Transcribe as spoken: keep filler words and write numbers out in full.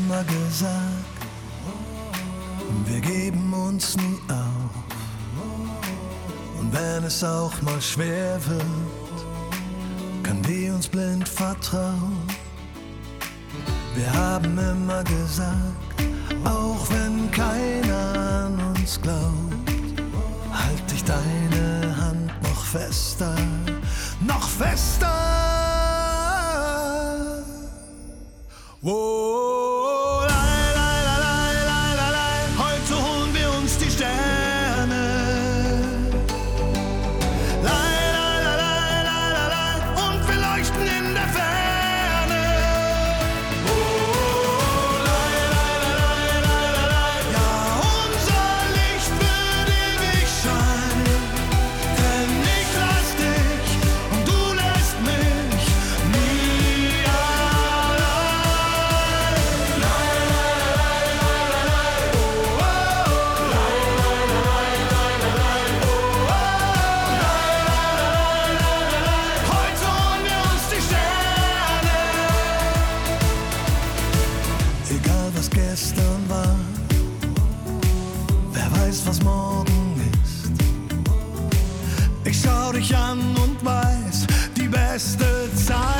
immer gesagt, wir geben uns nie auf. Und wenn es auch mal schwer wird, können wir uns blind vertrauen. Wir haben immer gesagt, auch wenn keiner an uns glaubt, halt dich deine Hand noch fester, noch fester. Oh, lei, lei, lei, lei, lei, lei. Heute holen wir uns die Sterne. Lei, lei, lei, lei, lei, lei. Und wir leuchten in der Ferne. Oh, lei, lei, lei, lei, lei, lei. Ja, unser Licht wird ewig scheinen. Denn ich lass dich und du lässt mich nie allein. Heute holen wir uns die Sterne. Egal was gestern war, wer weiß was morgen ist. Ich schau dich an und weiß, die beste Zeit